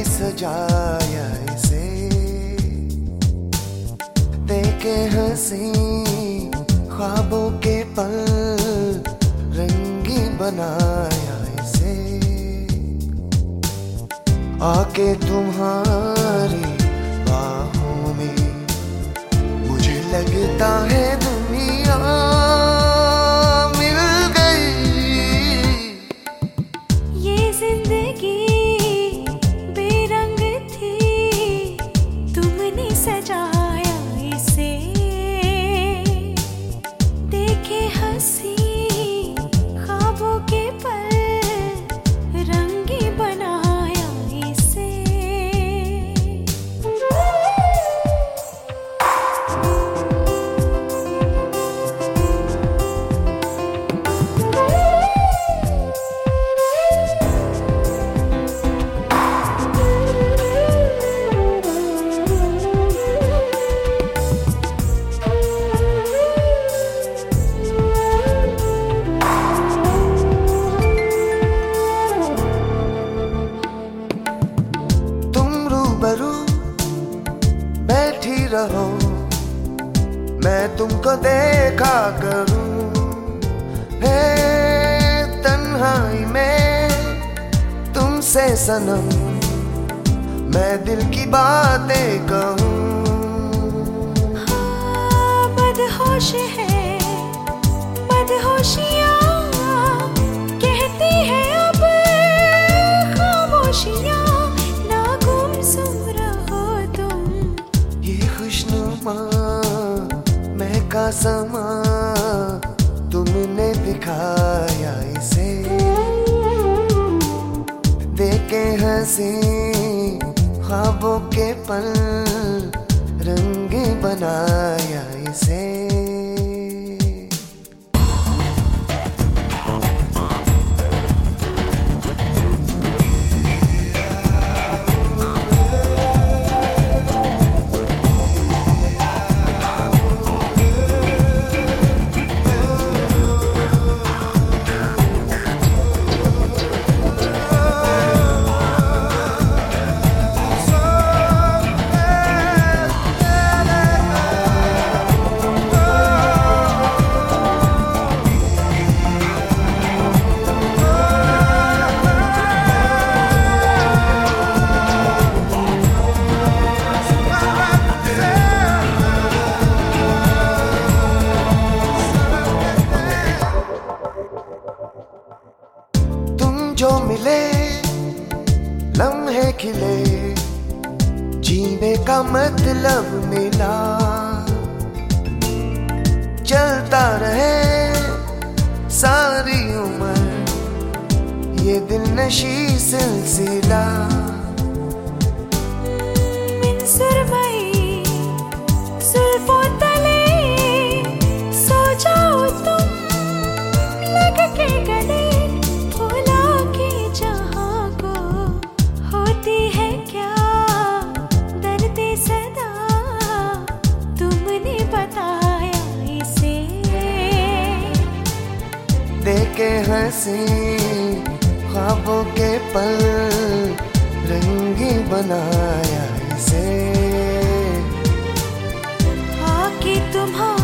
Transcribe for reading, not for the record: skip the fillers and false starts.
सजाया इसे, देखे हंसी ख्वाबों के पल, रंगी बनाया इसे। आके तुम्हारी बाहों में मुझे लगता है दुनिया मिल गई। ये जिंदगी बेरंग थी, तुमने सजाया इसे, देखे हंसी ख्वाबों के पल, रंगी बनाया इसे। बैठी रहो, मैं तुमको देखा करूं, है तन्हाई में तुमसे सनम, मैं दिल की बातें कहूं। हाँ, मदहोश है मदहोशियाँ, कहती है अब खामोशियाँ, महका समा तुमने दिखाया इसे, देखे हंसी ख्वाबों के पल, रंग बनाया इसे। जो मिले लम्हे खिले, जीने का मतलब मिला, चलता रहे सारी उम्र ये दिल नशी सिलसिला। सुरमई जुल्फों तले सो जाओ तुम, लग के गले देखे हंसी ख्वाबों के पल, रंगी बनाया इसे। आके तुम्हारा